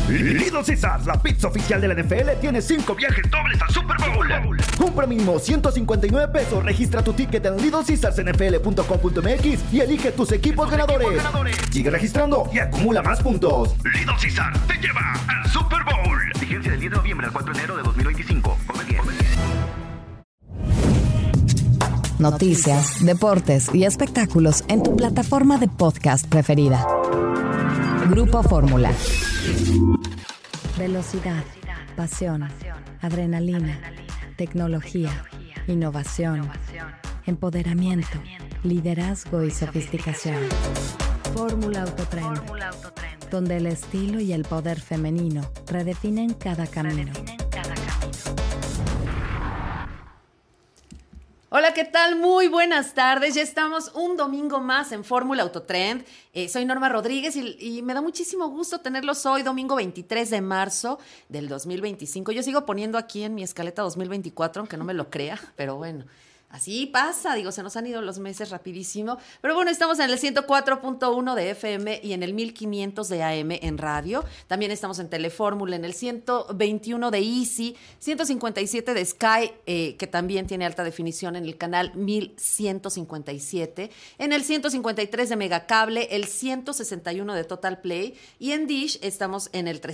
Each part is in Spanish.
Little Caesars, la pizza oficial de la NFL, tiene 5 viajes dobles al Super Bowl. Compra mínimo $159. Registra tu ticket en LittleCaesarsNFL.com.mx y elige tus equipos ganadores. Sigue registrando y acumula más puntos. Little Caesars te lleva al Super Bowl. Vigencia del 10 de noviembre al 4 de enero de 2025. Come bien. Noticias, deportes y espectáculos en tu plataforma de podcast preferida. Grupo Fórmula. Velocidad, pasión, adrenalina, tecnología, innovación, empoderamiento, liderazgo y sofisticación. Fórmula Autotrend, donde el estilo y el poder femenino redefinen cada camino. Hola, ¿qué tal? Muy buenas tardes. Ya estamos un domingo más en Fórmula Autotrend. Soy Norma Rodríguez y me da muchísimo gusto tenerlos hoy, domingo 23 de marzo del 2025. Yo sigo poniendo aquí en mi escaleta 2024, aunque no me lo crea, pero bueno. Así pasa, se nos han ido los meses rapidísimo. Pero bueno, estamos en el 104.1 de FM y en el 1500 de AM en radio. También estamos en Telefórmula, en el 121 de Easy, 157 de Sky, que también tiene alta definición en el canal 1157. En el 153 de Megacable, el 161 de Total Play. Y en Dish estamos en el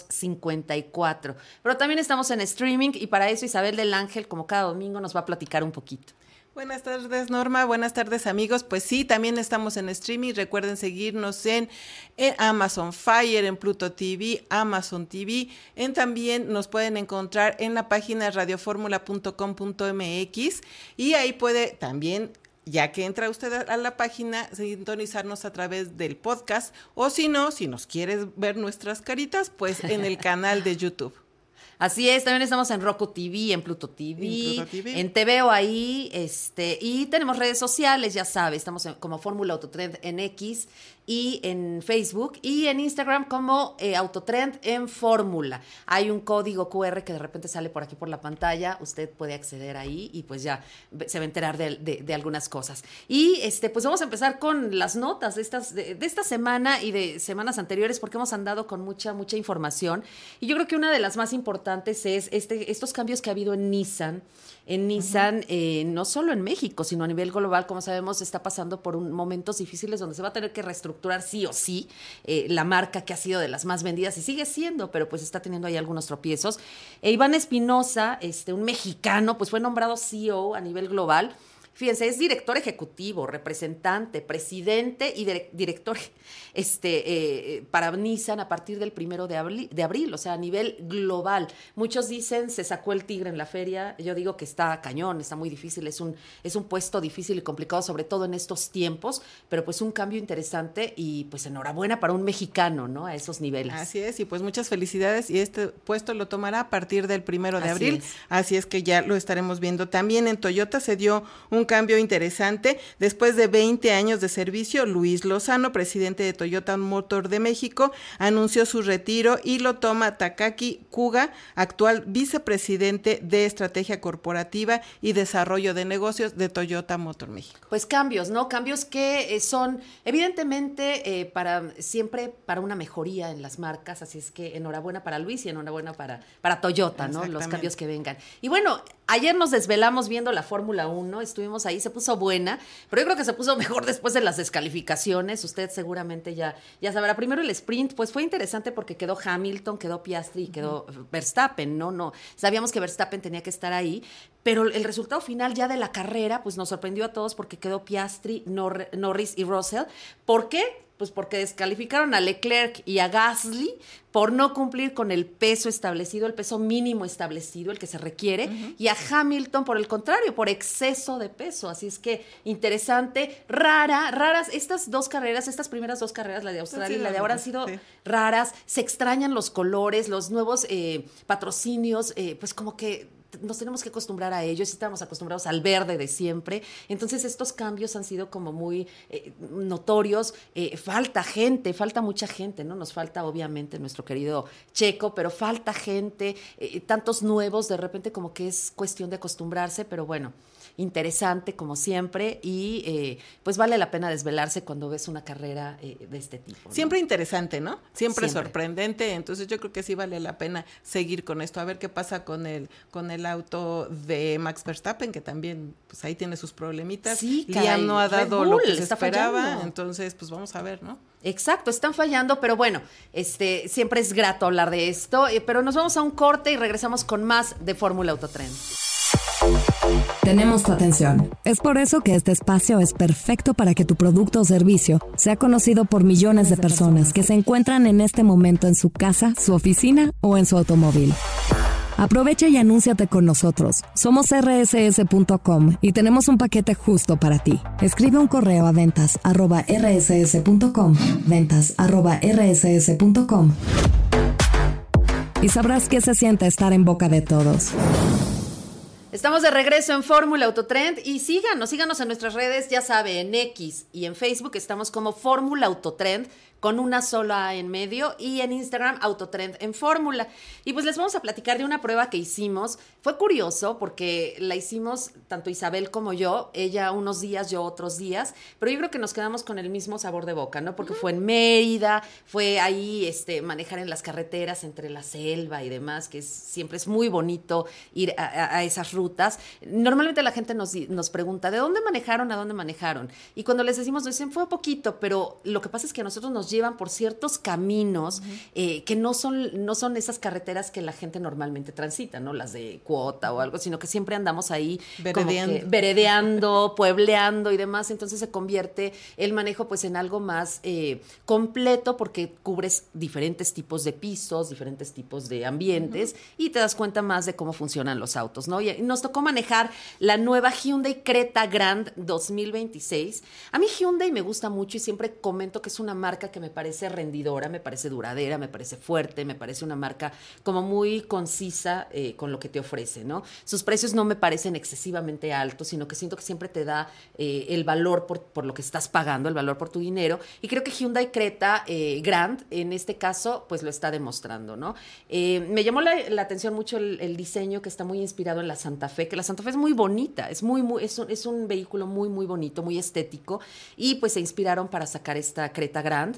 354. Pero también estamos en streaming y para eso Isabel del Ángel, como cada domingo, nos va a platicar un poquito. Buenas tardes, Norma. Buenas tardes, amigos. Pues sí, también estamos en streaming. Recuerden seguirnos en Amazon Fire, en Pluto TV, Amazon TV. También nos pueden encontrar en la página radioformula.com.mx y ahí puede también, ya que entra usted a la página, sintonizarnos a través del podcast o si no, si nos quieres ver nuestras caritas, pues en el canal de YouTube. Así es, también estamos en Roku TV, en Pluto TV, en TVO ahí, y tenemos redes sociales, ya sabes, estamos como Fórmula Autotrend en X y en Facebook y en Instagram como Autotrend en Fórmula. Hay un código QR que de repente sale por aquí por la pantalla, usted puede acceder ahí y pues ya se va a enterar de algunas cosas. Y pues vamos a empezar con las notas de esta semana y de semanas anteriores porque hemos andado con mucha información y yo creo que una de las más importantes es estos cambios que ha habido en Nissan. Nissan, no solo en México, sino a nivel global, como sabemos, está pasando por momentos difíciles donde se va a tener que reestructurar sí o sí la marca que ha sido de las más vendidas y sigue siendo, pero pues está teniendo ahí algunos tropiezos. Iván Espinosa, un mexicano, pues fue nombrado CEO a nivel global. Fíjense, es director ejecutivo, representante, presidente y director para Nissan a partir del 1 de abril, o sea, a nivel global. Muchos dicen, se sacó el tigre en la feria. Yo digo que está cañón, está muy difícil, es un puesto difícil y complicado, sobre todo en estos tiempos, pero pues un cambio interesante y pues enhorabuena para un mexicano, ¿no? A esos niveles. Así es, y pues muchas felicidades y este puesto lo tomará a partir del 1 de abril, así es que ya lo estaremos viendo. También en Toyota se dio un cambio interesante. Después de 20 años de servicio, Luis Lozano, presidente de Toyota Motor de México, anunció su retiro y lo toma Takaki Kuga, actual vicepresidente de Estrategia Corporativa y Desarrollo de Negocios de Toyota Motor México. Pues cambios, ¿no? Cambios que son evidentemente siempre para una mejoría en las marcas, así es que enhorabuena para Luis y enhorabuena para Toyota, ¿no? Los cambios que vengan. Y bueno, ayer nos desvelamos viendo la Fórmula 1, estuvimos ahí, se puso buena, pero yo creo que se puso mejor después de las descalificaciones. Usted seguramente ya sabrá. Primero el sprint, pues fue interesante porque quedó Hamilton, quedó Piastri y quedó Verstappen, ¿no? Sabíamos que Verstappen tenía que estar ahí, pero el resultado final ya de la carrera, pues nos sorprendió a todos porque quedó Piastri, Norris y Russell. ¿Por qué? Pues porque descalificaron a Leclerc y a Gasly por no cumplir con el peso establecido, el peso mínimo establecido, el que se requiere, y a Hamilton, por el contrario, por exceso de peso. Así es que interesante, raras estas dos carreras, estas primeras dos carreras, la de Australia y la de ahora han sido raras, se extrañan los colores, los nuevos patrocinios, pues como que nos tenemos que acostumbrar a ello, estamos acostumbrados al verde de siempre, entonces estos cambios han sido como muy notorios, falta mucha gente, ¿no? Nos falta obviamente nuestro querido Checo, pero falta gente, tantos nuevos, de repente como que es cuestión de acostumbrarse, pero bueno, interesante como siempre y pues vale la pena desvelarse cuando ves una carrera de este tipo, ¿no? Siempre interesante, ¿no? Siempre sorprendente, entonces yo creo que sí vale la pena seguir con esto, a ver qué pasa con el auto de Max Verstappen, que también pues ahí tiene sus problemitas. Sí, Liam no ha dado lo que se esperaba, fallando. Entonces pues vamos a ver, ¿no? Exacto, están fallando, pero bueno, siempre es grato hablar de esto, pero nos vamos a un corte y regresamos con más de Fórmula Autotrend. Tenemos tu atención. Es por eso que este espacio es perfecto para que tu producto o servicio sea conocido por millones de personas que se encuentran en este momento en su casa, su oficina o en su automóvil. Aprovecha y anúnciate con nosotros. Somos rss.com y tenemos un paquete justo para ti. Escribe un correo a ventas@rss.com, ventas@rss.com y sabrás qué se siente estar en boca de todos. Estamos de regreso en Fórmula Autotrend y síganos en nuestras redes, ya sabe, en X y en Facebook estamos como Fórmula Autotrend con una sola A en medio y en Instagram Autotrend en Fórmula. Y pues les vamos a platicar de una prueba que hicimos. Fue curioso porque la hicimos tanto Isabel como yo, ella unos días, yo otros días, pero yo creo que nos quedamos con el mismo sabor de boca, ¿no? Porque fue en Mérida, fue ahí manejar en las carreteras entre la selva y demás, que siempre es muy bonito ir a esas rutas. Normalmente la gente nos pregunta, ¿de dónde manejaron? ¿A dónde manejaron? Y cuando les decimos, nos dicen, fue poquito, pero lo que pasa es que a nosotros nos llevan por ciertos caminos que no son esas carreteras que la gente normalmente transita, ¿no? Las de cuota o algo, sino que siempre andamos ahí veredeando, puebleando y demás. Entonces se convierte el manejo pues en algo más completo porque cubres diferentes tipos de pisos, diferentes tipos de ambientes y te das cuenta más de cómo funcionan los autos, ¿no? Y nos tocó manejar la nueva Hyundai Creta Grand 2026. A mí Hyundai me gusta mucho y siempre comento que es una marca que me parece rendidora, me parece duradera, me parece fuerte, me parece una marca como muy concisa con lo que te ofrece, ¿no? Sus precios no me parecen excesivamente altos, sino que siento que siempre te da el valor por lo que estás pagando, el valor por tu dinero, y creo que Hyundai Creta Grand, en este caso, pues lo está demostrando, ¿no? Me llamó la atención mucho el diseño que está muy inspirado en la Santa Fe, que la Santa Fe es muy bonita, es un vehículo muy, muy bonito, muy estético, y pues se inspiraron para sacar esta Creta Grand.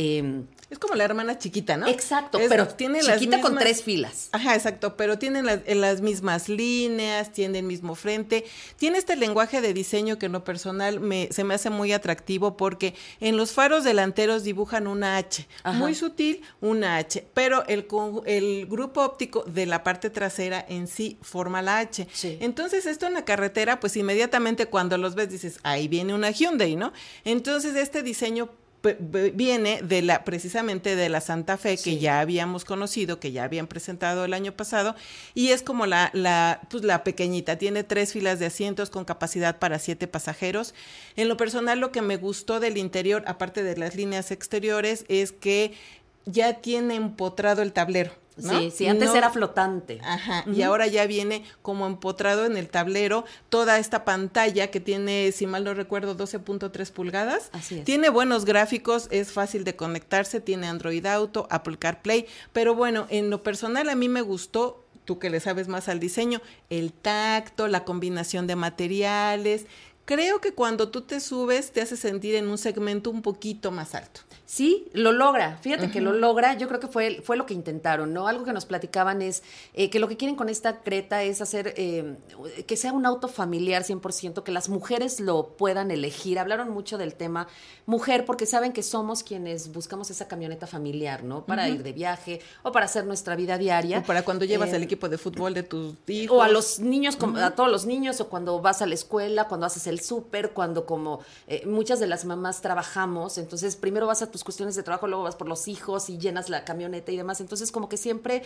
Es como la hermana chiquita, ¿no? Exacto, pero tiene chiquita con 3 filas. Ajá, exacto, pero tienen las mismas líneas, tiene el mismo frente, tiene este lenguaje de diseño que en lo personal se me hace muy atractivo porque en los faros delanteros dibujan una H, muy sutil, una H, pero el grupo óptico de la parte trasera en sí forma la H. Sí. Entonces esto en la carretera, pues inmediatamente cuando los ves dices, ahí viene una Hyundai, ¿no? Entonces este diseño viene precisamente de la Santa Fe, que ya habíamos conocido, que ya habían presentado el año pasado, y es como la pequeñita, tiene 3 filas de asientos con capacidad para 7 pasajeros. En lo personal, lo que me gustó del interior, aparte de las líneas exteriores, es que ya tiene empotrado el tablero, ¿no? Sí, antes era flotante. Ajá, y ahora ya viene como empotrado en el tablero toda esta pantalla que tiene, si mal no recuerdo, 12.3 pulgadas. Así es. Tiene buenos gráficos, es fácil de conectarse, tiene Android Auto, Apple CarPlay, pero bueno, en lo personal a mí me gustó, tú que le sabes más al diseño, el tacto, la combinación de materiales. Creo que cuando tú te subes te hace sentir en un segmento un poquito más alto. Sí, lo logra, fíjate que lo logra, yo creo que fue lo que intentaron, ¿no? Algo que nos platicaban es que lo que quieren con esta Creta es hacer que sea un auto familiar 100%, que las mujeres lo puedan elegir. Hablaron mucho del tema mujer porque saben que somos quienes buscamos esa camioneta familiar, ¿no? Para ir de viaje o para hacer nuestra vida diaria. O para cuando llevas el equipo de fútbol de tus hijos. O a los niños, a todos los niños, o cuando vas a la escuela, cuando haces el súper, cuando como muchas de las mamás trabajamos, entonces primero vas a tu tus cuestiones de trabajo, luego vas por los hijos y llenas la camioneta y demás. Entonces, como que siempre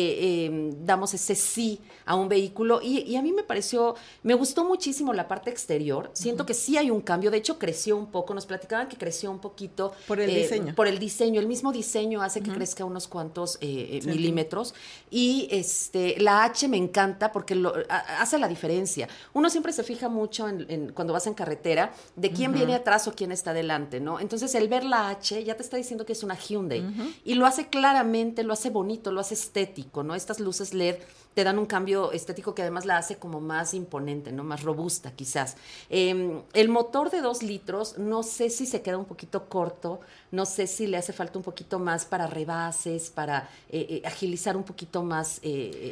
damos ese sí a un vehículo. Y a mí me gustó muchísimo la parte exterior. Siento que sí hay un cambio. De hecho, creció un poco. Nos platicaban que creció un poquito. Por el diseño. Por el diseño. El mismo diseño hace que crezca unos cuantos milímetros. Y la H me encanta porque hace la diferencia. Uno siempre se fija mucho cuando vas en carretera de quién viene atrás o quién está delante, ¿no? Entonces, el ver la H ya te está diciendo que es una Hyundai. Y lo hace claramente, lo hace bonito, lo hace estético, ¿no? Estas luces LED te dan un cambio estético que además la hace como más imponente, ¿no? Más robusta, quizás. El motor de 2 litros, no sé si se queda un poquito corto, no sé si le hace falta un poquito más para rebases, para agilizar un poquito más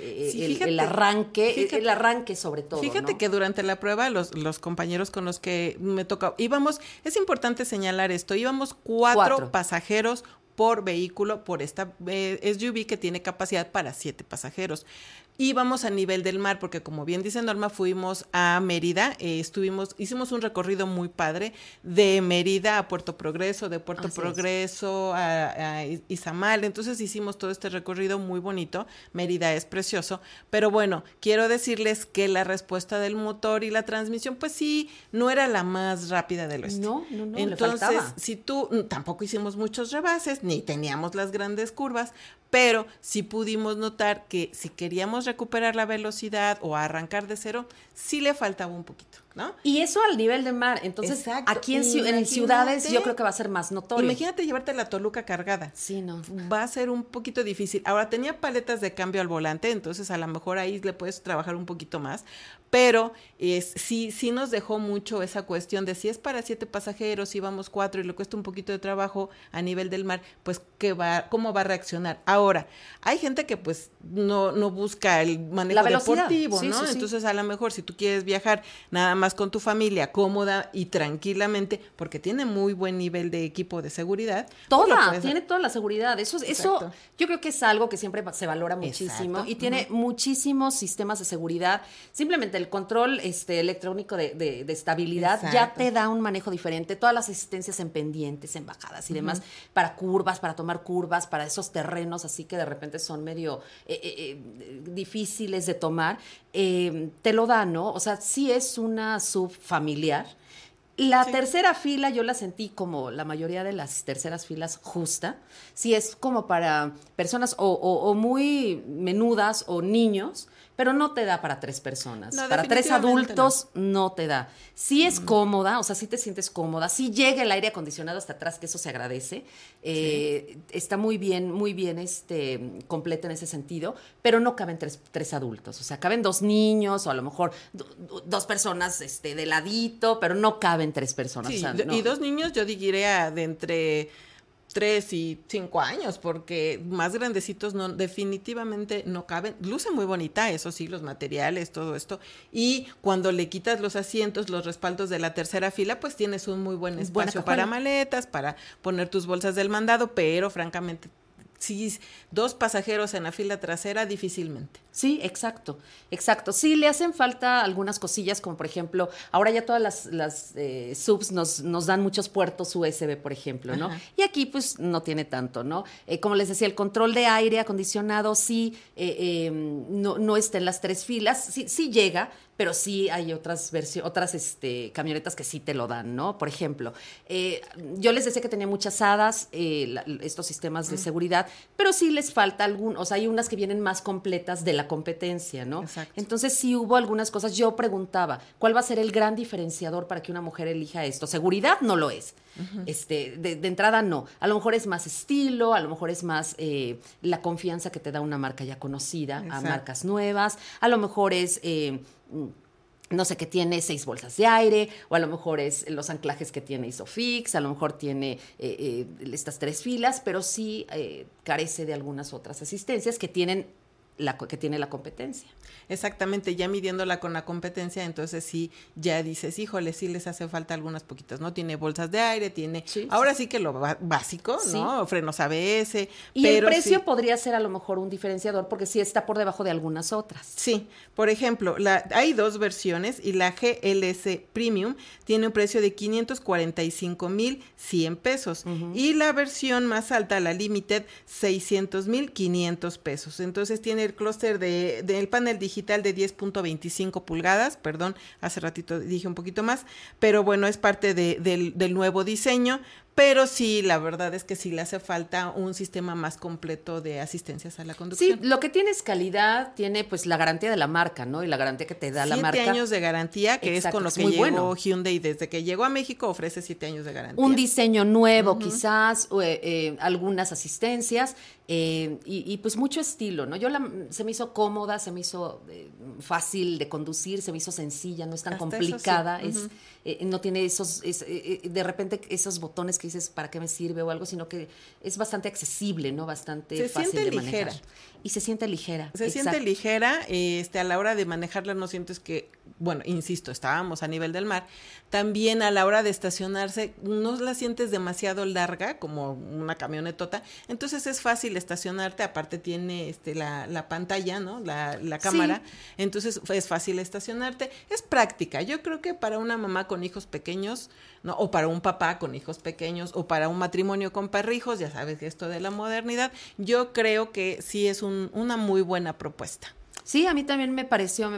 el arranque, el arranque sobre todo. Fíjate, ¿no?, que durante la prueba los compañeros con los que me tocó, es importante señalar esto, íbamos 4 pasajeros por vehículo, por esta SUV que tiene capacidad para 7 pasajeros. Íbamos a nivel del mar, porque como bien dice Norma, fuimos a Mérida, hicimos un recorrido muy padre de Mérida a Puerto Progreso, de Puerto Progreso a Izamal, entonces hicimos todo este recorrido muy bonito. Mérida es precioso, pero bueno, quiero decirles que la respuesta del motor y la transmisión, pues sí, no era la más rápida del oeste. No, entonces, le faltaba. Tampoco hicimos muchos rebases, ni teníamos las grandes curvas, pero sí pudimos notar que si queríamos recuperar la velocidad o arrancar de cero, sí le faltaba un poquito, ¿no? Y eso al nivel de mar. Entonces, exacto, aquí en ciudades yo creo que va a ser más notorio. Imagínate llevarte la Toluca cargada. Sí, no. Va a ser un poquito difícil. Ahora, tenía paletas de cambio al volante, entonces a lo mejor ahí le puedes trabajar un poquito más, pero sí nos dejó mucho esa cuestión de si es para 7 pasajeros, si vamos 4 y le cuesta un poquito de trabajo a nivel del mar, pues ¿cómo va a reaccionar? Ahora, hay gente que pues no busca el manejo deportivo, ¿no? Sí. Entonces, a lo mejor si tú quieres viajar nada más con tu familia, cómoda y tranquilamente, porque tiene muy buen nivel de equipo de seguridad. Tiene toda la seguridad. Eso yo creo que es algo que siempre se valora muchísimo. Exacto. Y tiene muchísimos sistemas de seguridad. Simplemente el control electrónico de estabilidad ya te da un manejo diferente. Todas las asistencias en pendientes, en bajadas y demás, para curvas, para tomar curvas, para esos terrenos así que de repente son medio difíciles de tomar, te lo da, ¿no? O sea, sí es una subfamiliar. La tercera fila yo la sentí como la mayoría de las terceras filas justa. Sí es como para personas o muy menudas o niños, pero no te da para 3 personas. No, para 3 adultos no te da. Sí es cómoda, o sea, sí te sientes cómoda. Sí llega el aire acondicionado hasta atrás, que eso se agradece. Está muy bien completa en ese sentido, pero no caben 3 adultos. O sea, caben 2 niños o a lo mejor 2 personas de ladito, pero no caben 3 personas. Sí, o sea, no. Y 2 niños yo diría de entre 3 y 5 años, porque más grandecitos definitivamente no caben. Luce muy bonita, eso sí, los materiales, todo esto. Y cuando le quitas los asientos, los respaldos de la tercera fila, pues tienes un muy buen espacio para maletas, para poner tus bolsas del mandado, pero francamente, sí, 2 pasajeros en la fila trasera, difícilmente. Sí, exacto. Sí, le hacen falta algunas cosillas, como por ejemplo, ahora ya todas las subs nos dan muchos puertos USB, por ejemplo, ¿no? Ajá. Y aquí pues no tiene tanto, ¿no? Como les decía, el control de aire acondicionado sí no está en las 3 filas, sí llega, pero sí hay otras camionetas que sí te lo dan, ¿no? Por ejemplo, yo les decía que tenía muchas hadas, estos sistemas de seguridad, pero sí les falta o sea, hay unas que vienen más completas de la competencia, ¿no? Exacto. Entonces sí hubo algunas cosas. Yo preguntaba, ¿cuál va a ser el gran diferenciador para que una mujer elija esto? Seguridad no lo es. Uh-huh. De entrada no. A lo mejor es más estilo, a lo mejor es más la confianza que te da una marca ya conocida. Exacto. A marcas nuevas. A lo mejor es no sé, que tiene 6 bolsas de aire, o a lo mejor es los anclajes que tiene Isofix, a lo mejor tiene estas 3 filas, pero sí carece de algunas otras asistencias que tienen que tiene la competencia. Exactamente, ya midiéndola con la competencia, entonces sí, ya dices, híjole, sí les hace falta algunas poquitas, ¿no? Tiene bolsas de aire, tiene, ahora sí que lo básico, ¿no? Frenos ABS. Y pero el precio podría ser a lo mejor un diferenciador, porque sí está por debajo de algunas otras. Sí, por ejemplo, hay 2 versiones y la GLS Premium tiene un precio de 545,100 pesos y la versión más alta, la Limited, 600,500 pesos. Entonces tiene el clúster del panel digital de 10.25 pulgadas, perdón, hace ratito dije un poquito más, pero bueno, es parte del nuevo diseño, pero sí, la verdad es que sí le hace falta un sistema más completo de asistencias a la conducción. Sí, lo que tiene es calidad, tiene pues la garantía de la marca, ¿no? Y la garantía que te da la marca. 7 años de garantía, que es con lo que llegó Hyundai. Desde que llegó a México ofrece 7 años de garantía. Un diseño nuevo quizás, algunas asistencias y pues mucho estilo, ¿no? Se me hizo cómoda, se me hizo fácil de conducir, se me hizo sencilla, no es tan hasta complicada, sí. no tiene de repente esos botones que dices, ¿para qué me sirve o algo? Sino que es bastante accesible, ¿no? Bastante fácil de manejar. Y se siente ligera. Se siente ligera, a la hora de manejarla no sientes que, bueno, insisto, estábamos a nivel del mar. También a la hora de estacionarse no la sientes demasiado larga, como una camionetota. Entonces es fácil estacionarte, aparte tiene la pantalla, ¿no? La cámara. Sí. Entonces es fácil estacionarte. Es práctica. Yo creo que para una mamá con hijos pequeños, ¿no? O para un papá con hijos pequeños, o para un matrimonio con perrijos, ya sabes que esto de la modernidad, yo creo que sí es una muy buena propuesta. Sí, a mí también me pareció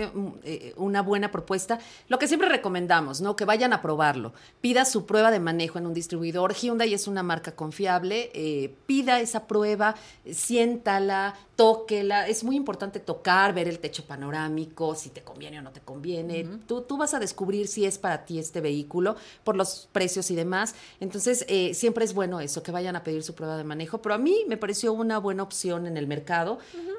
una buena propuesta. Lo que siempre recomendamos, ¿no? Que vayan a probarlo. Pida su prueba de manejo en un distribuidor. Hyundai es una marca confiable. Pida esa prueba, siéntala, tóquela. Es muy importante tocar, ver el techo panorámico, si te conviene o no te conviene. Tú vas a descubrir si es para ti este vehículo por los precios y demás. Entonces, siempre es bueno eso, que vayan a pedir su prueba de manejo. Pero a mí me pareció una buena opción en el mercado,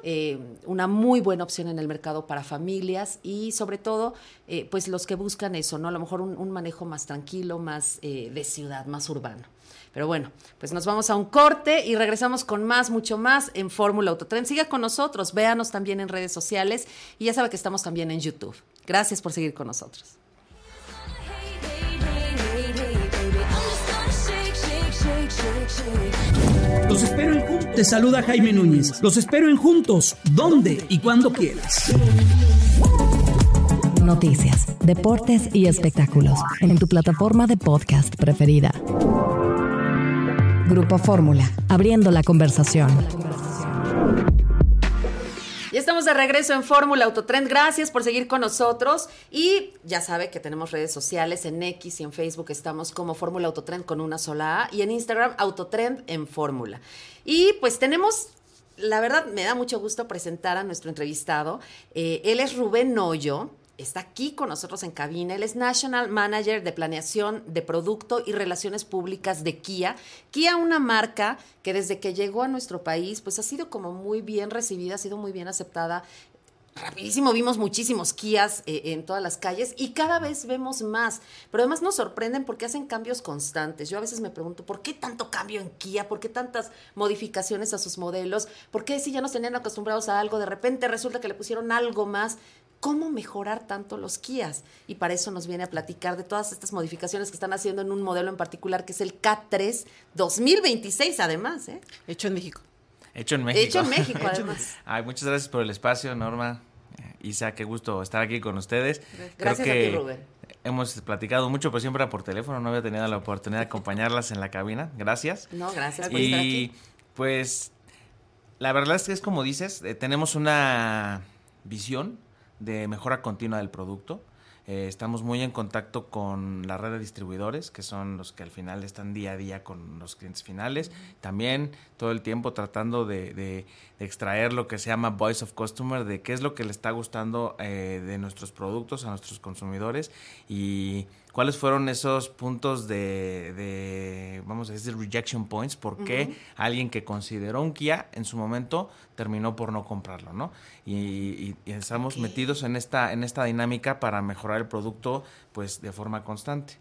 una muy buena opción en el mercado para familias y sobre todo, pues los que buscan eso, ¿no? A lo mejor un manejo más tranquilo, más de ciudad, más urbano. Pero bueno, pues nos vamos a un corte y regresamos con mucho más en Fórmula Autotrend. Siga con nosotros, véanos también en redes sociales y ya sabe que estamos también en YouTube. Gracias por seguir con nosotros. Los espero en Juntos. Te saluda Jaime Núñez. Los espero en Juntos, donde y cuando quieras. Noticias, deportes y espectáculos en tu plataforma de podcast preferida. Grupo Fórmula, abriendo la conversación. Ya estamos de regreso en Fórmula Autotrend. Gracias por seguir con nosotros. Y ya sabe que tenemos redes sociales en X y en Facebook. Estamos como Fórmula Autotrend con una sola A. Y en Instagram, Autotrend en Fórmula. Y pues tenemos, la verdad, me da mucho gusto presentar a nuestro entrevistado. Él es Rubén Noyo. Está aquí con nosotros en cabina. Él es National Manager de Planeación de Producto y Relaciones Públicas de Kia. Kia, una marca que desde que llegó a nuestro país, pues ha sido como muy bien recibida, ha sido muy bien aceptada. Rapidísimo vimos muchísimos Kias en todas las calles y cada vez vemos más, pero además nos sorprenden porque hacen cambios constantes. Yo a veces me pregunto, ¿por qué tanto cambio en Kia? ¿Por qué tantas modificaciones a sus modelos? ¿Por qué si ya nos tenían acostumbrados a algo, de repente resulta que le pusieron algo más? ¿Cómo mejorar tanto los Kias? Y para eso nos viene a platicar de todas estas modificaciones que están haciendo en un modelo en particular que es el K3 2026 además, ¿eh? Hecho en México. Hecho en México. Hecho en México, además. Ay, muchas gracias por el espacio, Norma. Isa, qué gusto estar aquí con ustedes. Gracias a ti, Rubén. Hemos platicado mucho, pero siempre por teléfono. No había tenido la oportunidad de acompañarlas en la cabina. Gracias. No, gracias por estar aquí. Y pues, la verdad es que es como dices, tenemos una visión de mejora continua del producto. Estamos muy en contacto con la red de distribuidores, que son los que al final están día a día con los clientes finales. También todo el tiempo tratando de extraer lo que se llama Voice of Customer, de qué es lo que le está gustando de nuestros productos a nuestros consumidores y cuáles fueron esos puntos vamos a decir, rejection points, por qué alguien que consideró un Kia en su momento terminó por no comprarlo, ¿no? Y estamos metidos en esta dinámica para mejorar el producto pues de forma constante.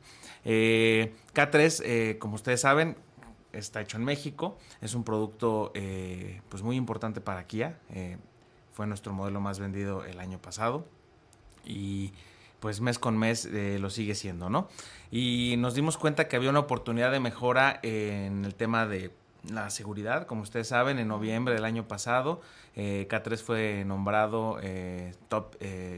K3, como ustedes saben, está hecho en México, es un producto pues muy importante para Kia. fue nuestro modelo más vendido el año pasado y pues mes con mes lo sigue siendo, ¿no? Y nos dimos cuenta que había una oportunidad de mejora en el tema de la seguridad. Como ustedes saben, en noviembre del año pasado, K3 fue nombrado top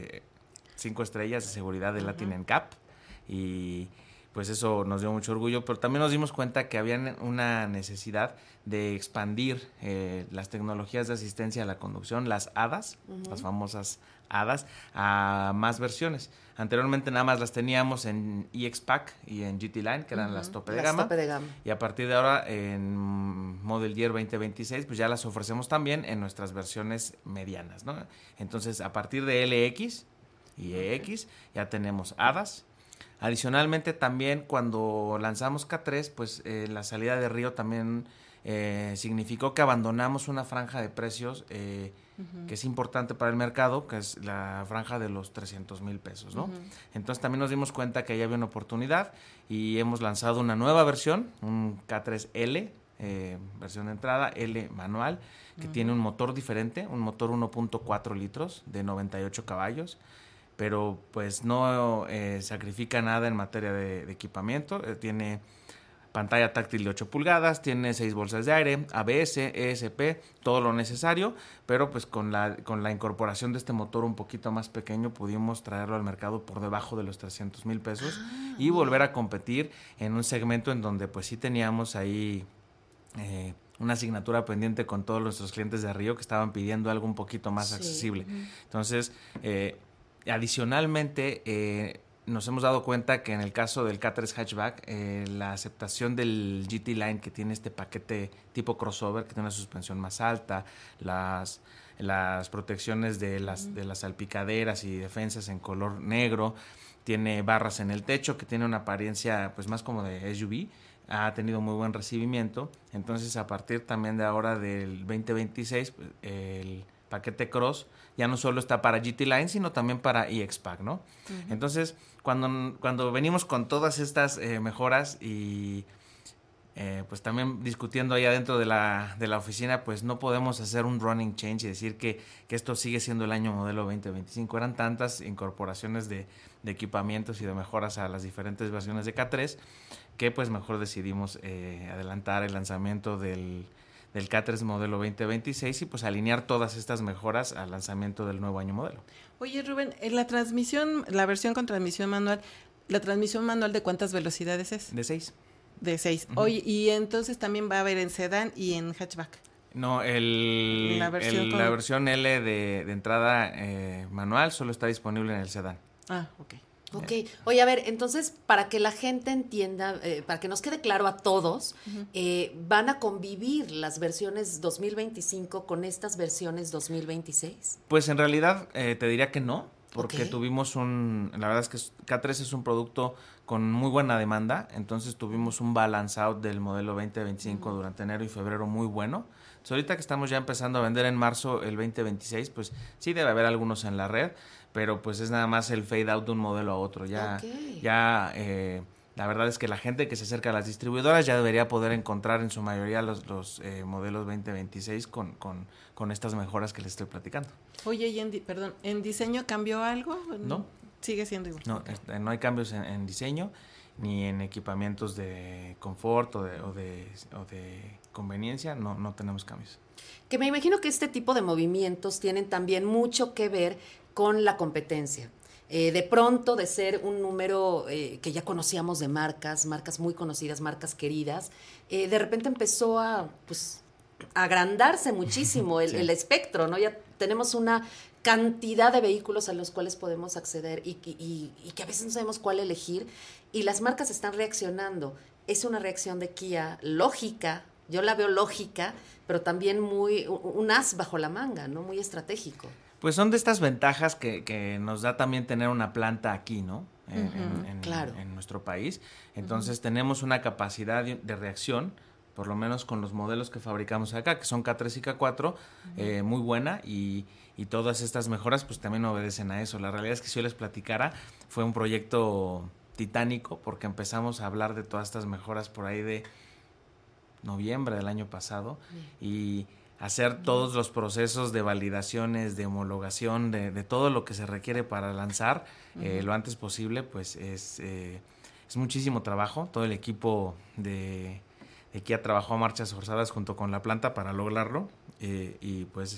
5 estrellas de seguridad de Latin NCAP y pues eso nos dio mucho orgullo, pero también nos dimos cuenta que había una necesidad de expandir las tecnologías de asistencia a la conducción, las ADAS, las famosas ADAS, a más versiones. Anteriormente nada más las teníamos en EX-Pack y en GT Line, que eran las tope de gama. Y a partir de ahora, en Model Year 2026, pues ya las ofrecemos también en nuestras versiones medianas, ¿no? Entonces, a partir de LX y EX, ya tenemos ADAS. Adicionalmente, también cuando lanzamos K3, pues la salida de Río también significó que abandonamos una franja de precios que es importante para el mercado, que es la franja de los 300,000 pesos, ¿no? Entonces también nos dimos cuenta que ahí había una oportunidad y hemos lanzado una nueva versión, un K3L, versión de entrada, L manual, que tiene un motor diferente, un motor 1.4 litros de 98 caballos, pero pues no sacrifica nada en materia de equipamiento. Tiene pantalla táctil de 8 pulgadas, tiene 6 bolsas de aire, ABS, ESP, todo lo necesario, pero pues con la incorporación de este motor un poquito más pequeño pudimos traerlo al mercado por debajo de los 300,000 pesos y volver a competir en un segmento en donde pues sí teníamos ahí una asignatura pendiente con todos nuestros clientes de Río que estaban pidiendo algo un poquito más accesible. Entonces, adicionalmente, nos hemos dado cuenta que en el caso del K3 Hatchback, la aceptación del GT Line, que tiene este paquete tipo crossover, que tiene una suspensión más alta, las protecciones de las salpicaderas y defensas en color negro, tiene barras en el techo, que tiene una apariencia pues más como de SUV, ha tenido muy buen recibimiento. Entonces, a partir también de ahora del 2026, pues, el paquete Cross ya no solo está para GT Line, sino también para EX-Pack, ¿no? Entonces, cuando venimos con todas estas mejoras y pues también discutiendo ahí adentro de la oficina, pues no podemos hacer un running change y decir que esto sigue siendo el año modelo 2025. Eran tantas incorporaciones de equipamientos y de mejoras a las diferentes versiones de K3 que pues mejor decidimos adelantar el lanzamiento del K3 modelo 2026 y pues alinear todas estas mejoras al lanzamiento del nuevo año modelo. Oye, Rubén, en la transmisión, la versión con transmisión manual, ¿la transmisión manual de cuántas velocidades es? De 6. De 6. Oye, y entonces también va a haber en sedán y en hatchback. No, la versión L de entrada manual solo está disponible en el sedán. Ah, ok. Ok, oye, a ver, entonces, para que la gente entienda, para que nos quede claro a todos, ¿van a convivir las versiones 2025 con estas versiones 2026? Pues en realidad te diría que no, porque tuvimos la verdad es que K3 es un producto con muy buena demanda, entonces tuvimos un balance out del modelo 2025 durante enero y febrero muy bueno. Entonces, ahorita que estamos ya empezando a vender en marzo el 2026, pues sí debe haber algunos en la red, pero pues es nada más el fade out de un modelo a otro. La verdad es que la gente que se acerca a las distribuidoras ya debería poder encontrar en su mayoría los modelos 2026 con estas mejoras que les estoy platicando. Oye, y ¿en diseño cambió algo? No. Sigue siendo igual. No hay cambios en diseño ni en equipamientos de confort o de conveniencia, no tenemos cambios. Que me imagino que este tipo de movimientos tienen también mucho que ver con la competencia. De pronto, de ser un número que ya conocíamos de marcas muy conocidas, marcas queridas, de repente empezó a agrandarse muchísimo el espectro, ¿no? Ya tenemos una cantidad de vehículos a los cuales podemos acceder y que a veces no sabemos cuál elegir, y las marcas están reaccionando. Es una reacción de Kia lógica, yo la veo lógica, pero también un as bajo la manga, ¿no? Muy estratégico. Pues son de estas ventajas que nos da también tener una planta aquí, ¿no? En nuestro país. Entonces tenemos una capacidad de reacción, por lo menos con los modelos que fabricamos acá, que son K3 y K4, muy buena, y todas estas mejoras pues también obedecen a eso. La realidad es que si yo les platicara, fue un proyecto titánico, porque empezamos a hablar de todas estas mejoras por ahí de noviembre del año pasado, y hacer todos los procesos de validaciones, de homologación, de todo lo que se requiere para lanzar lo antes posible, pues es muchísimo trabajo. Todo el equipo de Kia trabajó a marchas forzadas junto con la planta para lograrlo y pues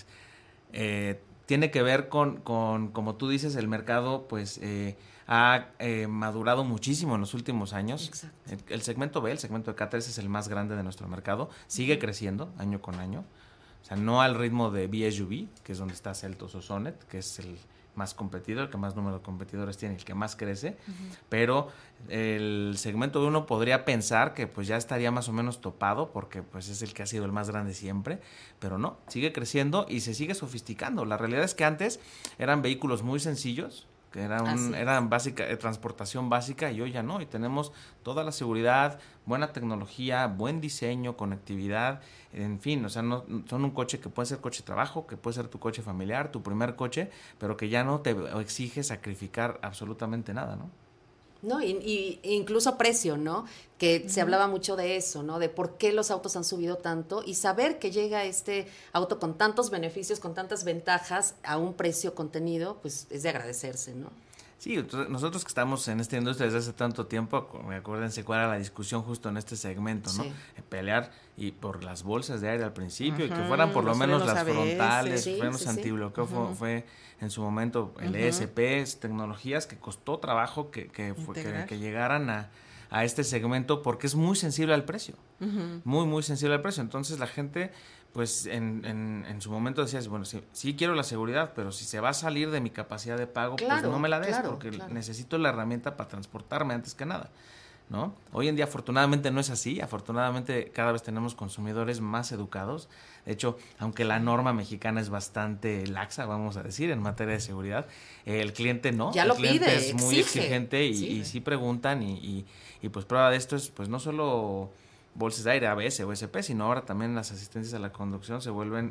tiene que ver con como tú dices, el mercado pues ha madurado muchísimo en los últimos años. Exacto. El segmento B, el segmento de K3 es el más grande de nuestro mercado, sigue creciendo año con año. O sea, no al ritmo de BSUV, que es donde está Seltos o Sonet, que es el más competidor, el que más número de competidores tiene, el que más crece, pero el segmento de uno podría pensar que pues ya estaría más o menos topado, porque pues es el que ha sido el más grande siempre, pero no, sigue creciendo y se sigue sofisticando. La realidad es que antes eran vehículos muy sencillos, que eran transportación básica, y hoy ya no, y tenemos toda la seguridad, buena tecnología, buen diseño, conectividad, en fin, o sea, no, son un coche que puede ser coche de trabajo, que puede ser tu coche familiar, tu primer coche, pero que ya no te exige sacrificar absolutamente nada, ¿no? No, y incluso precio, ¿no? Que se hablaba mucho de eso, ¿no? De por qué los autos han subido tanto, y saber que llega este auto con tantos beneficios, con tantas ventajas, a un precio contenido, pues es de agradecerse, ¿no? Sí, nosotros que estamos en esta industria desde hace tanto tiempo, acuérdense cuál era la discusión justo en este segmento, ¿no? Sí. Pelear y por las bolsas de aire al principio, y que fueran por lo menos las ABS, frontales, frenos antibloqueo, fue en su momento el ESP, tecnologías que costó trabajo que llegaran a este segmento, porque es muy sensible al precio, muy sensible al precio. Entonces la gente pues en su momento decías, bueno, sí quiero la seguridad, pero si se va a salir de mi capacidad de pago, pues no me la des, porque necesito la herramienta para transportarme antes que nada, ¿no? Hoy en día afortunadamente no es así, afortunadamente cada vez tenemos consumidores más educados. De hecho, aunque la norma mexicana es bastante laxa, vamos a decir, en materia de seguridad, el cliente no, ya el lo cliente pide, es muy exige, exigente y sí preguntan y pues prueba de esto es pues no solo bolsas de aire, ABS o ESP, sino ahora también las asistencias a la conducción se vuelven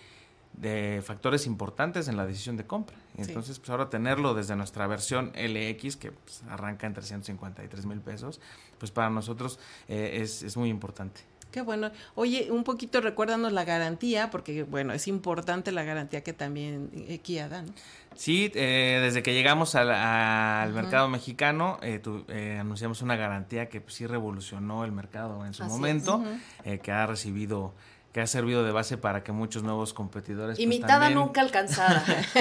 de factores importantes en la decisión de compra. Entonces, pues ahora tenerlo desde nuestra versión LX, que pues, arranca en 353,000 pesos, pues para nosotros es muy importante. Qué bueno. Oye, un poquito recuérdanos la garantía, porque bueno, es importante la garantía que también Kia da, ¿no? Sí, desde que llegamos al mercado mexicano, anunciamos una garantía que pues, sí revolucionó el mercado en su momento, que ha servido de base para que muchos nuevos competidores... Imitada pues, también, nunca alcanzada.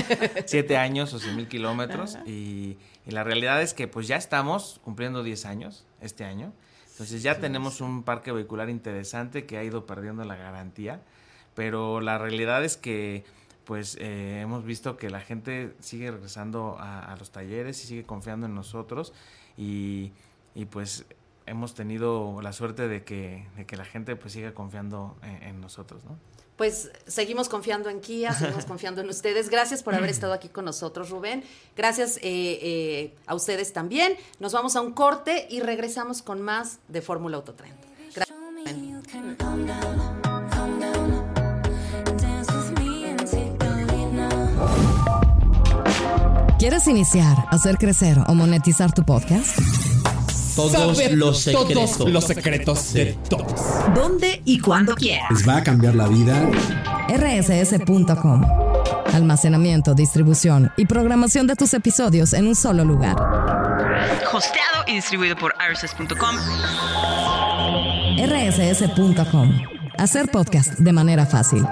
7 años o 100,000 kilómetros, y la realidad es que pues ya estamos cumpliendo 10 años este año. Entonces ya tenemos un parque vehicular interesante que ha ido perdiendo la garantía, pero la realidad es que pues hemos visto que la gente sigue regresando a los talleres y sigue confiando en nosotros, y pues hemos tenido la suerte de que la gente pues siga confiando en nosotros, ¿no? Pues seguimos confiando en Kia, seguimos confiando en ustedes. Gracias por haber estado aquí con nosotros, Rubén. Gracias a ustedes también. Nos vamos a un corte y regresamos con más de Fórmula Autotrend. Gracias. ¿Quieres iniciar, hacer crecer o monetizar tu podcast? Todos los secretos de todos. ¿Dónde y cuándo quieras? Les va a cambiar la vida. rss.com. Almacenamiento, distribución y programación de tus episodios en un solo lugar. Hosteado y distribuido por rss.com. rss.com. Hacer podcast de manera fácil.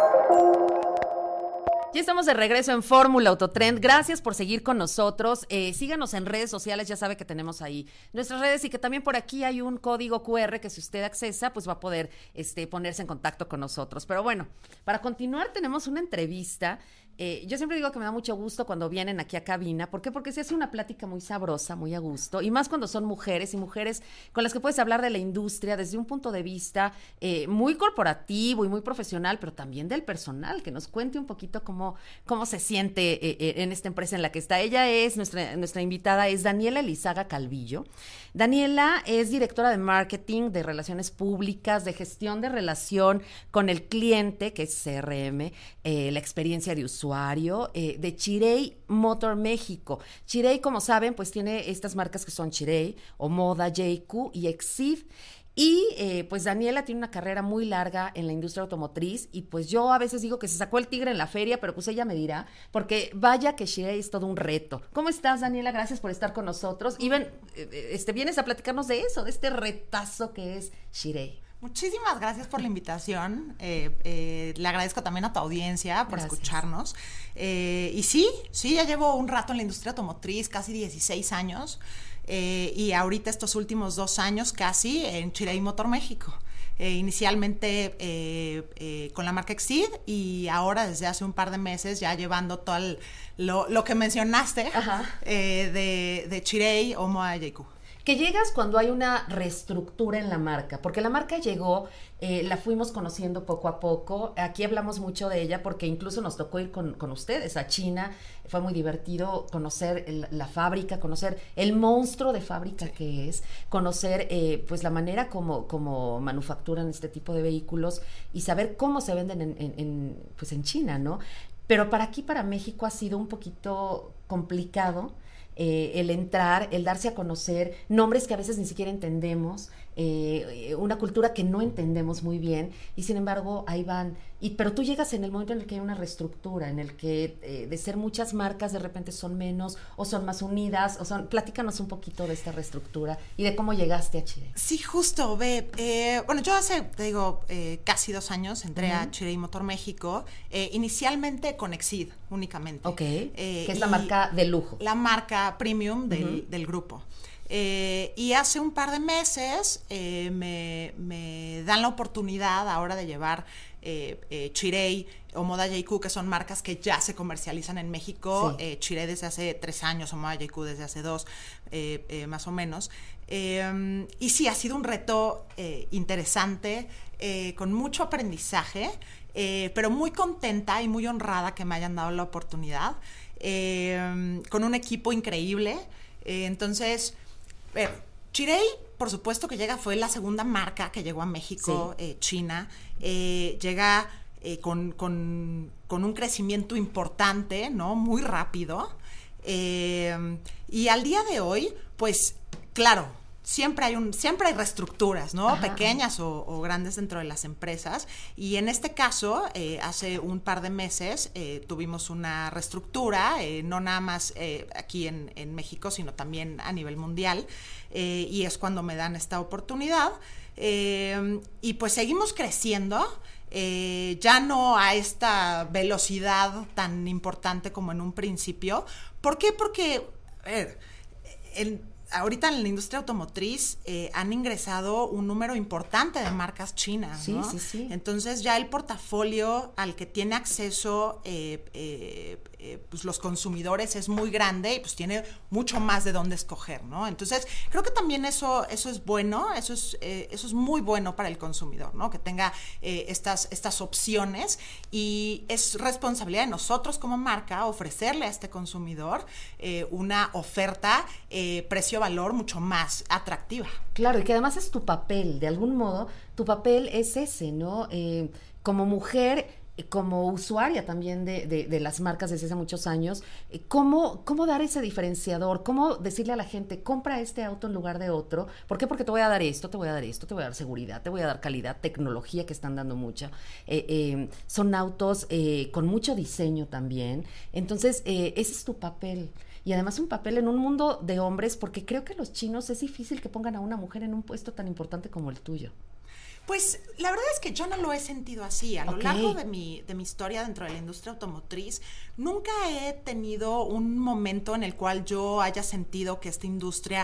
Ya estamos de regreso en Fórmula Autotrend. Gracias por seguir con nosotros. Síganos en redes sociales, ya sabe que tenemos ahí nuestras redes, y que también por aquí hay un código QR que si usted accesa, pues va a poder ponerse en contacto con nosotros. Pero bueno, para continuar tenemos una entrevista. Yo siempre digo que me da mucho gusto cuando vienen aquí a cabina. ¿Por qué? Porque se hace una plática muy sabrosa, muy a gusto, y más cuando son mujeres, y mujeres con las que puedes hablar de la industria desde un punto de vista muy corporativo y muy profesional, pero también del personal, que nos cuente un poquito cómo se siente en esta empresa en la que está. Ella es, nuestra invitada es Daniela Elizaga Calvillo. Daniela es directora de marketing, de relaciones públicas, de gestión de relación con el cliente, que es CRM, la experiencia de usuario, de Chirey Motor México. Chirey, como saben, pues tiene estas marcas que son Chirey, Omoda, JQ y Exif. Y pues Daniela tiene una carrera muy larga en la industria automotriz y pues yo a veces digo que se sacó el tigre en la feria, pero pues ella me dirá, porque vaya que Shirei es todo un reto. ¿Cómo estás, Daniela? Gracias por estar con nosotros. Y vienes a platicarnos de eso, de este retazo que es Shirei. Muchísimas gracias por la invitación. Le agradezco también a tu audiencia por escucharnos. Y sí, ya llevo un rato en la industria automotriz, casi 16 años. Y ahorita estos últimos 2 años casi en Shirei Motor México. Inicialmente con la marca Exceed y ahora desde hace un par de meses ya llevando todo lo que mencionaste de Shirei o Moda JQ. Que llegas cuando hay una reestructura en la marca, porque la marca llegó, la fuimos conociendo poco a poco. Aquí hablamos mucho de ella porque incluso nos tocó ir con ustedes a China. Fue muy divertido conocer la fábrica, conocer el monstruo de fábrica que es, conocer pues la manera como manufacturan este tipo de vehículos y saber cómo se venden en China, ¿no? Pero para México ha sido un poquito complicado. El entrar, el darse a conocer nombres que a veces ni siquiera entendemos, una cultura que no entendemos muy bien y sin embargo ahí van. Pero tú llegas en el momento en el que hay una reestructura, en el que de ser muchas marcas de repente son menos o son más unidas, platícanos un poquito de esta reestructura y de cómo llegaste a Shirei. Sí, justo, bueno, yo hace, te digo, casi 2 años entré a Shirei Motor México, inicialmente con Exceed únicamente. Ok, que es la marca de lujo. La marca premium del grupo. Y hace un par de meses me dan la oportunidad ahora de llevar Shirei o Moda JQ, que son marcas que ya se comercializan en México. Sí. Shirei desde hace 3 años o Moda JQ desde hace 2, más o menos. Y sí, ha sido un reto interesante, con mucho aprendizaje, pero muy contenta y muy honrada que me hayan dado la oportunidad, con un equipo increíble. Entonces, Shirei, por supuesto que fue la segunda marca que llegó a México, China. Llega con un crecimiento importante, ¿no? Muy rápido. Y al día de hoy, pues, claro, siempre hay reestructuras, ¿no? Ajá. Pequeñas o grandes dentro de las empresas. Y en este caso, hace un par de meses tuvimos una reestructura, no nada más aquí en México, sino también a nivel mundial. Y es cuando me dan esta oportunidad. Y pues seguimos creciendo. Ya no a esta velocidad tan importante como en un principio. ¿Por qué? Porque ahorita en la industria automotriz han ingresado un número importante de marcas chinas, ¿no? Sí. Entonces ya el portafolio al que tiene acceso pues los consumidores es muy grande y pues tiene mucho más de dónde escoger, ¿no? Entonces creo que también eso es bueno, eso es muy bueno para el consumidor, ¿no? Que tenga estas opciones, y es responsabilidad de nosotros como marca ofrecerle a este consumidor una oferta precio-valor mucho más atractiva. Claro, y que además es tu papel, de algún modo, tu papel es ese, ¿no? Como mujer, como usuaria también de las marcas desde hace muchos años, ¿cómo dar ese diferenciador? ¿Cómo decirle a la gente, compra este auto en lugar de otro? ¿Por qué? Porque te voy a dar esto, te voy a dar esto, te voy a dar seguridad, te voy a dar calidad, tecnología, que están dando mucha. Son autos con mucho diseño también. Entonces, ese es tu papel. Y además un papel en un mundo de hombres, porque creo que los chinos es difícil que pongan a una mujer en un puesto tan importante como el tuyo. Pues la verdad es que yo no lo he sentido así. A lo largo de mi historia dentro de la industria automotriz, nunca he tenido un momento en el cual yo haya sentido que esta industria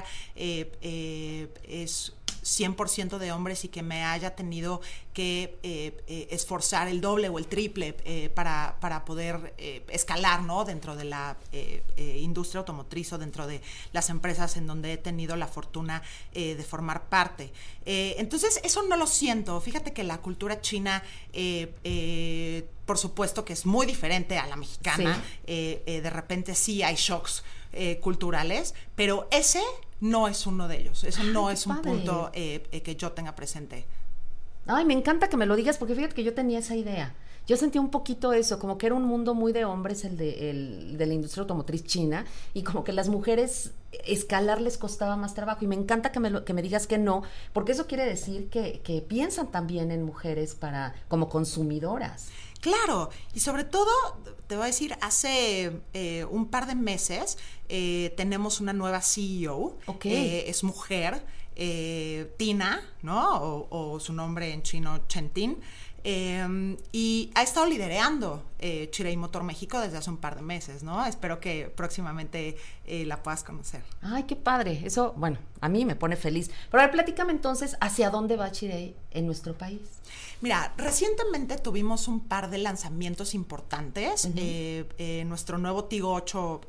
es 100% de hombres y que me haya tenido que esforzar el doble o el triple para poder escalar, ¿no? Dentro de la industria automotriz o dentro de las empresas en donde he tenido la fortuna de formar parte. Entonces, eso no lo siento. Fíjate que la cultura china, por supuesto que es muy diferente a la mexicana. Sí. De repente sí hay shocks culturales, pero ese no es uno de ellos. Eso no es un punto que yo tenga presente. Ay, me encanta que me lo digas, porque fíjate que yo tenía esa idea. yo sentí un poquito eso, como que era un mundo muy de hombres el de la industria automotriz china, y como que las mujeres escalar les costaba más trabajo, y me encanta que me digas que no, porque eso quiere decir que piensan también en mujeres como consumidoras. Claro, y sobre todo, te voy a decir, hace un par de meses tenemos una nueva CEO, es mujer, Tina, ¿no? O su nombre en chino, Chen Tin. Y ha estado liderando Chery Motor México desde hace un par de meses, ¿no? Espero que próximamente la puedas conocer. Ay, qué padre. Eso, bueno, a mí me pone feliz. Pero a ver, platícame entonces, ¿hacia dónde va Chery en nuestro país? Mira, recientemente tuvimos un par de lanzamientos importantes. Nuestro nuevo Tigo 8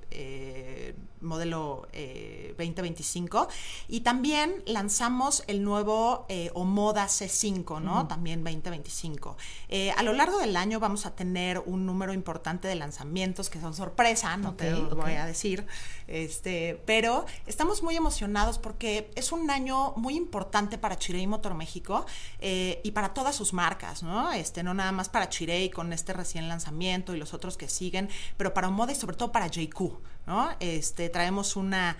modelo 2025, y también lanzamos el nuevo Omoda C5, ¿no? También 2025. A lo largo del año vamos a tener un número importante de lanzamientos que son sorpresa, no te lo voy a decir, pero estamos muy emocionados porque es un año muy importante para Chery Motor México y para todas sus marcas, ¿no? No nada más para Chery con este recién lanzamiento y los otros que siguen, pero para Omoda y sobre todo para JQ, ¿no? Traemos una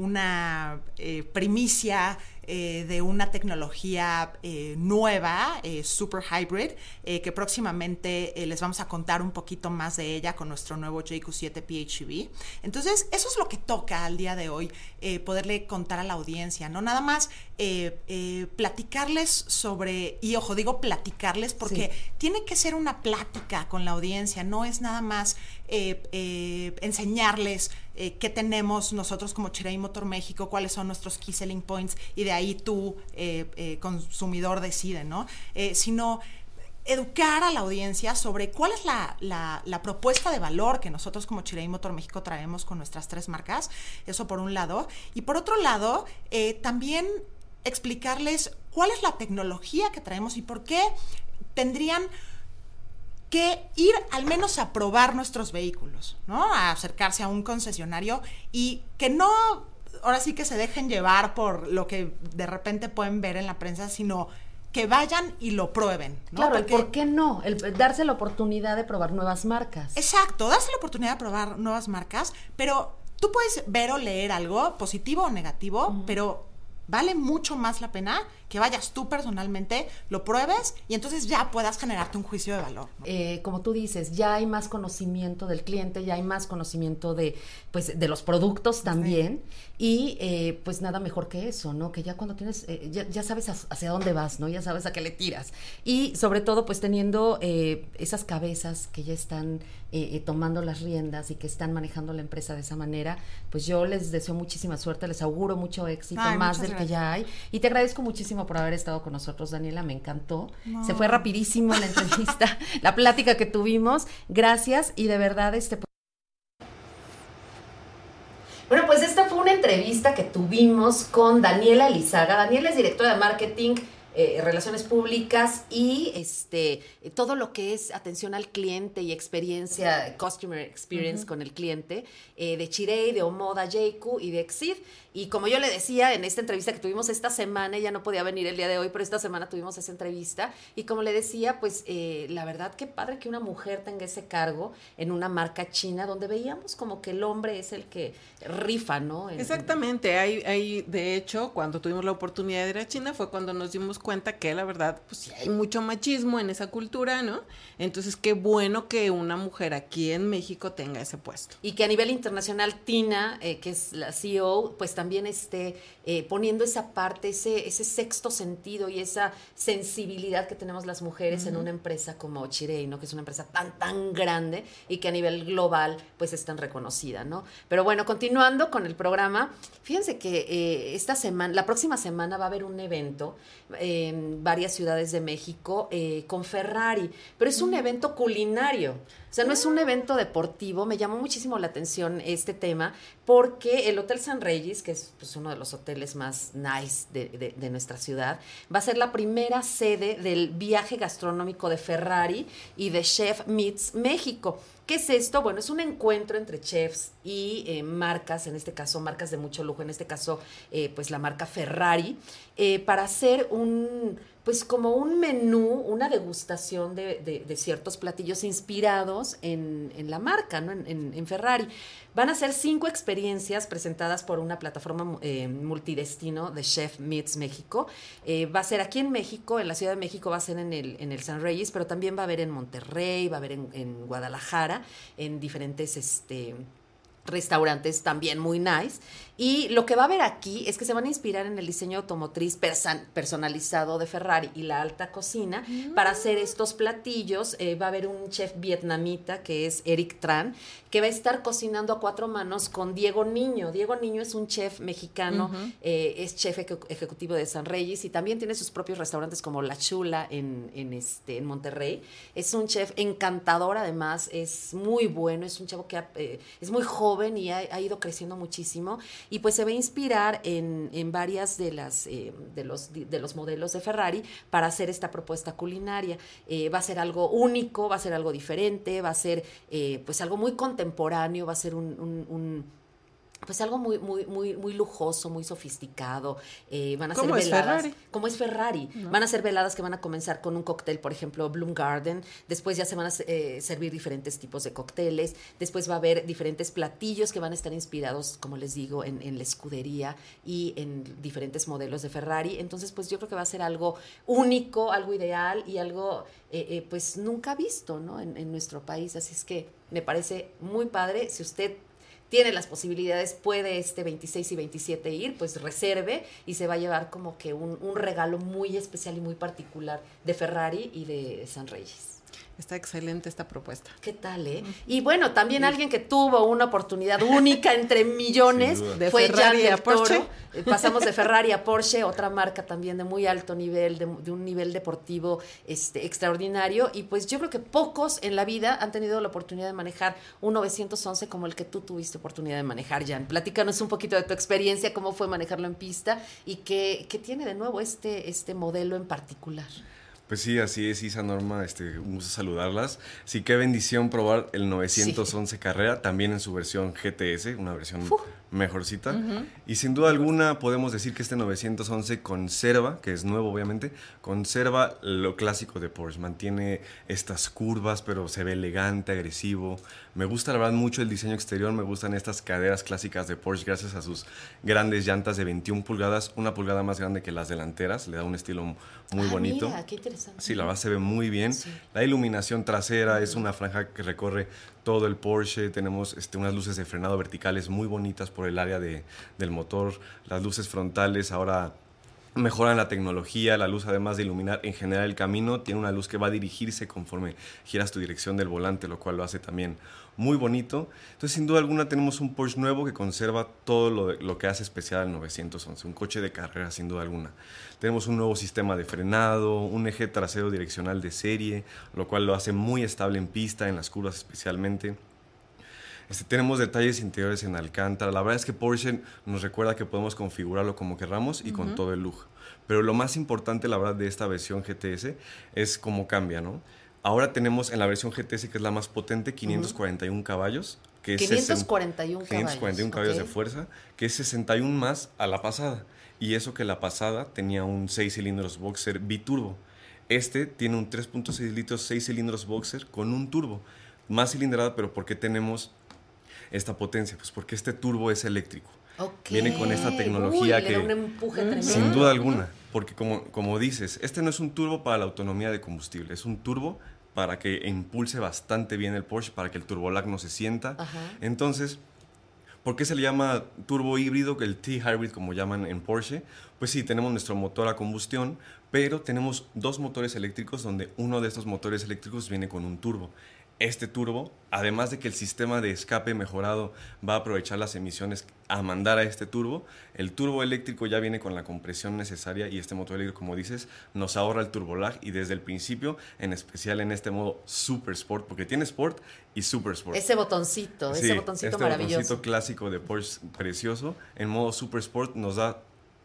primicia de una tecnología nueva, Super Hybrid, que próximamente les vamos a contar un poquito más de ella con nuestro nuevo JQ7 PHEV. Entonces, eso es lo que toca al día de hoy, poderle contar a la audiencia, ¿no? Nada más platicarles sobre, y ojo, digo platicarles porque tiene que ser una plática con la audiencia, no es nada más enseñarles qué tenemos nosotros como Chery Motor México, cuáles son nuestros key selling points, y de ahí tú, consumidor, decide, ¿no? Sino educar a la audiencia sobre cuál es la propuesta de valor que nosotros como Chery Motor México traemos con nuestras 3 marcas, eso por un lado. Y por otro lado, también explicarles cuál es la tecnología que traemos y por qué tendrían que ir al menos a probar nuestros vehículos, ¿no? A acercarse a un concesionario y que no, ahora sí que se dejen llevar por lo que de repente pueden ver en la prensa, sino que vayan y lo prueben, ¿no? Claro, porque, ¿por qué no? Darse la oportunidad de probar nuevas marcas. Exacto, darse la oportunidad de probar nuevas marcas, pero tú puedes ver o leer algo positivo o negativo, pero vale mucho más la pena que vayas tú personalmente, lo pruebes y entonces ya puedas generarte un juicio de valor, ¿no? Como tú dices, ya hay más conocimiento del cliente, ya hay más conocimiento de los productos también, y pues nada mejor que eso, ¿no? Que ya cuando tienes, ya sabes hacia dónde vas, ¿no? Ya sabes a qué le tiras. Y sobre todo, pues teniendo esas cabezas que ya están tomando las riendas y que están manejando la empresa de esa manera, pues yo les deseo muchísima suerte, les auguro mucho éxito, más del que ya hay. Y te agradezco muchísimo por haber estado con nosotros, Daniela, me encantó. No. Se fue rapidísimo la entrevista, la plática que tuvimos. Gracias, y de verdad Bueno, pues esta fue una entrevista que tuvimos con Daniela Elizaga. Daniela es directora de marketing, relaciones públicas y todo lo que es atención al cliente y experiencia, customer experience con el cliente, de Chery, de Omoda, JQ y de Exceed. Y como yo le decía en esta entrevista que tuvimos esta semana, ella no podía venir el día de hoy, pero esta semana tuvimos esa entrevista, y como le decía, pues la verdad qué padre que una mujer tenga ese cargo en una marca china, donde veíamos como que el hombre es el que rifa, ¿no? Exactamente, hay de hecho, cuando tuvimos la oportunidad de ir a China fue cuando nos dimos cuenta que la verdad, pues sí hay mucho machismo en esa cultura, ¿no? Entonces qué bueno que una mujer aquí en México tenga ese puesto. Y que a nivel internacional Tina, que es la CEO, pues también esté poniendo esa parte, ese sexto sentido y esa sensibilidad que tenemos las mujeres en una empresa como Chery, ¿no? Que es una empresa tan grande y que a nivel global pues es tan reconocida, ¿no? Pero bueno, continuando con el programa, fíjense que la próxima semana va a haber un evento en varias ciudades de México con Ferrari, pero es un evento culinario. O sea, no es un evento deportivo. Me llamó muchísimo la atención este tema porque el Hotel San Regis, que es pues, uno de los hoteles más nice de nuestra ciudad, va a ser la primera sede del viaje gastronómico de Ferrari y de Chef Meets México. ¿Qué es esto? Bueno, es un encuentro entre chefs y marcas, en este caso marcas de mucho lujo, en este caso pues la marca Ferrari, para hacer pues como un menú, una degustación de ciertos platillos inspirados en la marca, ¿no? En Ferrari. Van a ser 5 experiencias presentadas por una plataforma multidestino de Chef Meets México. Va a ser aquí en México, en la Ciudad de México, va a ser en el San Reyes, pero también va a haber en Monterrey, va a haber en Guadalajara, en diferentes restaurantes también muy nice. Y lo que va a haber aquí es que se van a inspirar en el diseño automotriz personalizado de Ferrari y la alta cocina para hacer estos platillos. Va a haber un chef vietnamita que es Eric Tran, que va a estar cocinando a 4 manos con Diego Niño. Diego Niño es un chef mexicano, es chef ejecutivo de San Reyes y también tiene sus propios restaurantes como La Chula en Monterrey. Es un chef encantador, además, es muy bueno, es un chavo que es muy joven y ha ido creciendo muchísimo. Y pues se va a inspirar en varias de los modelos de Ferrari para hacer esta propuesta culinaria. Va a ser algo único, va a ser algo diferente, va a ser pues algo muy contemporáneo, va a ser pues algo muy lujoso, muy sofisticado. Van a ser veladas. ¿Cómo es Ferrari? No. Van a ser veladas que van a comenzar con un cóctel, por ejemplo, Bloom Garden. Después ya se van a servir diferentes tipos de cócteles. Después va a haber diferentes platillos que van a estar inspirados, como les digo, en la escudería y en diferentes modelos de Ferrari. Entonces, pues yo creo que va a ser algo único, algo ideal y algo pues nunca visto, ¿no? En nuestro país. Así es que me parece muy padre. Si usted tiene las posibilidades, puede 26 y 27 ir, pues reserve y se va a llevar como que un regalo muy especial y muy particular de Ferrari y de San Reyes. Está excelente esta propuesta. ¿Qué tal, Y bueno, también alguien que tuvo una oportunidad única entre millones fue Ferrari Jan del Toro. Pasamos de Ferrari a Porsche, otra marca también de muy alto nivel, de un nivel deportivo extraordinario. Y pues yo creo que pocos en la vida han tenido la oportunidad de manejar un 911 como el que tú tuviste oportunidad de manejar, Jan. Platícanos un poquito de tu experiencia, cómo fue manejarlo en pista y qué tiene de nuevo este modelo en particular. Pues sí, así es, Isa, Norma, un gusto saludarlas. Sí, qué bendición probar el 911 Carrera, también en su versión GTS, una versión mejorcita. Y sin duda alguna podemos decir que este 911 conserva, que es nuevo obviamente, conserva lo clásico de Porsche. Mantiene estas curvas, pero se ve elegante, agresivo. Me gusta la verdad mucho el diseño exterior, me gustan estas caderas clásicas de Porsche gracias a sus grandes llantas de 21 pulgadas, 1 pulgada más grande que las delanteras, le da un estilo muy bonito. Mira, qué interesante. Sí, la verdad se ve muy bien. Sí. La iluminación trasera es una franja que recorre todo el Porsche. Tenemos unas luces de frenado verticales muy bonitas por el área del motor. Las luces frontales ahora mejoran la tecnología. La luz, además de iluminar en general el camino, tiene una luz que va a dirigirse conforme giras tu dirección del volante, lo cual lo hace también muy bonito. Entonces, sin duda alguna, tenemos un Porsche nuevo que conserva todo lo que hace especial al 911. Un coche de carrera, sin duda alguna. Tenemos un nuevo sistema de frenado, un eje trasero direccional de serie, lo cual lo hace muy estable en pista, en las curvas especialmente. Tenemos detalles interiores en alcántara. La verdad es que Porsche nos recuerda que podemos configurarlo como querramos y con todo el lujo. Pero lo más importante, la verdad, de esta versión GTS es cómo cambia, ¿no? Ahora tenemos en la versión GTS, que es la más potente, 541 caballos. Que es 541 caballos de fuerza, que es 61 más a la pasada. Y eso que la pasada tenía un 6 cilindros boxer biturbo. Tiene un 3.6 litros 6 cilindros boxer con un turbo. Más cilindrada, pero ¿por qué tenemos esta potencia? Pues porque este turbo es eléctrico. Viene con esta tecnología que le da un empuje tremendo. Sin duda alguna, porque como dices, no es un turbo para la autonomía de combustible, es un turbo para que impulse bastante bien el Porsche, para que el turbolag no se sienta. Entonces, ¿por qué se le llama turbo híbrido, el T-Hybrid como llaman en Porsche? Pues sí, tenemos nuestro motor a combustión, pero tenemos 2 motores eléctricos donde uno de estos motores eléctricos viene con un turbo. Este turbo, además de que el sistema de escape mejorado va a aprovechar las emisiones a mandar a este turbo, el turbo eléctrico ya viene con la compresión necesaria y este motor eléctrico, como dices, nos ahorra el turbolag y desde el principio, en especial en este modo Super Sport, porque tiene Sport y Super Sport. Ese botoncito maravilloso. Botoncito clásico de Porsche precioso, en modo Super Sport nos da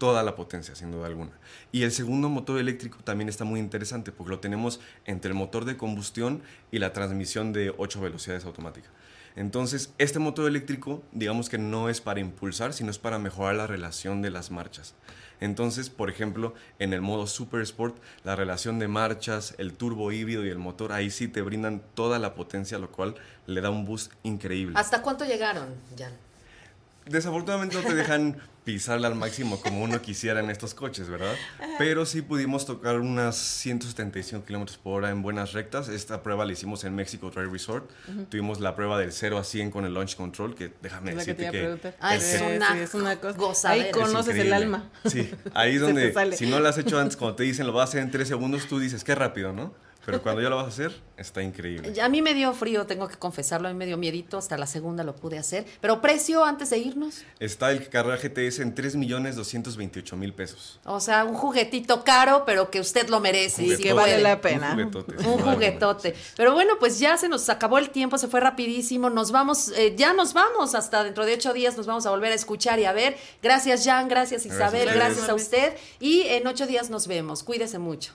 toda la potencia, sin duda alguna. Y el segundo motor eléctrico también está muy interesante porque lo tenemos entre el motor de combustión y la transmisión de 8 velocidades automática. Entonces, este motor eléctrico, digamos que no es para impulsar, sino es para mejorar la relación de las marchas. Entonces, por ejemplo, en el modo Super Sport, la relación de marchas, el turbo híbrido y el motor, ahí sí te brindan toda la potencia, lo cual le da un boost increíble. ¿Hasta cuánto llegaron, Jan? Desafortunadamente no te dejan pisarla al máximo como uno quisiera en estos coches, ¿verdad? Pero sí pudimos tocar unas 175 kilómetros por hora en buenas rectas. Esta prueba la hicimos en México Trail Resort. Tuvimos la prueba del 0 a 100 con el launch control, que déjame decirte que es una cosa. Ahí conoces el alma. Sí, ahí es donde, si no lo has hecho antes, cuando te dicen lo vas a hacer en 3 segundos, tú dices, qué rápido, ¿no? Pero cuando ya lo vas a hacer, está increíble. A mí me dio frío, tengo que confesarlo, a mí me dio miedito, hasta la segunda lo pude hacer. Pero precio, antes de irnos. Está el Carrera GTS en 3,228,000 pesos. O sea, un juguetito caro, pero que usted lo merece. Y que vale la pena. Un juguetote. Pero bueno, pues ya se nos acabó el tiempo, se fue rapidísimo. Nos vamos, ya nos vamos, hasta dentro de 8 días nos vamos a volver a escuchar y a ver. Gracias, Jan, gracias, Isabel, gracias a usted. Y en 8 días nos vemos. Cuídese mucho.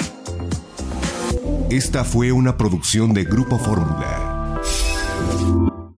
Esta fue una producción de Grupo Fórmula.